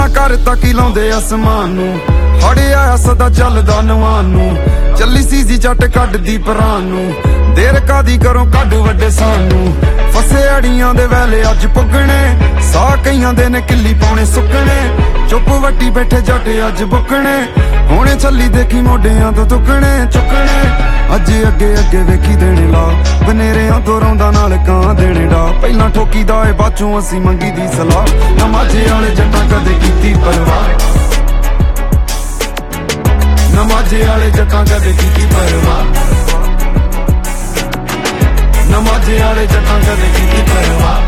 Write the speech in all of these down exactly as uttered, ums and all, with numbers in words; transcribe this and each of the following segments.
घर तक ही लाउंदे आसमान नू हड़े आया सदा चलदा नवान नू चली सीजी जट कड्डदी परान नू देर कादी करो कड्ड वड्डे सानू फसे अड़ियां दे वेले अज पुगने सा कईयां दे ने किल्ली पाउणे सुकने चुप वट्टी बैठे जट अज बुकने हुणे चली देखी मोडियां तो तुकने चुकने अज अगे अगे वेखी देने ला बनेरियां तो रौंदा नाल कां देने डा पहलां ठोकी दा ए बाचों असी मंगी दी सलाह नमाजे वाले जट्टां कदे कीती परवाह नमाजे वाले जट्टां कदे कीती परवाह नमाजे वाले जट्टां कदे कीती परवाह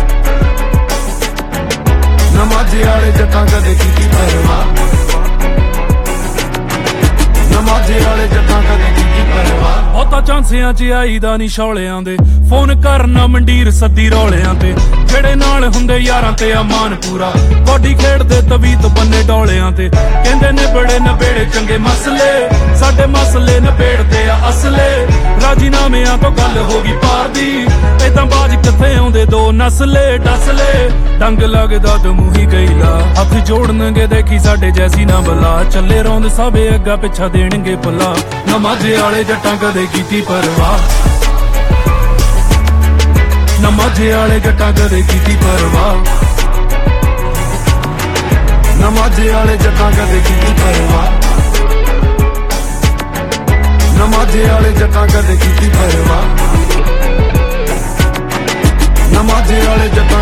नमाजे वाले जट्टां कदे कीती परवाह नमाजे वाले जट्टां कदे कीती परवाह बहुता झांसियां च आईदा नी शौलियां दे फोन करना मंडीर सद्दी रौलियां ते जेड़े नाल हुंदे यारां ते अमान पूरा कौडी खेडदे तवीत बन्ने डोलियां ते कहंदे ने बड़े नबेड़े चंगे मसले साडे मसले नबेड़दे आ असले राजीनामियां तो गल होगी पार दी इदां बाज कित्थे आउंदे दो नसले डसले डंग लगदा दमूही गईला हथ जोड़नगे देखी साडे जैसी ना बला चले रौंद सबे अग्गा पिछा देणगे भला नमाजे वाले जट्टां कदे कीती परवाह नमाजे वाले जट्टां कदे कीती परवाह नमाजे वाले जट्टां कदे कीती परवाह नमाजे वाले जट्टां कदे कीती परवाह नमाजे वाले जट्टां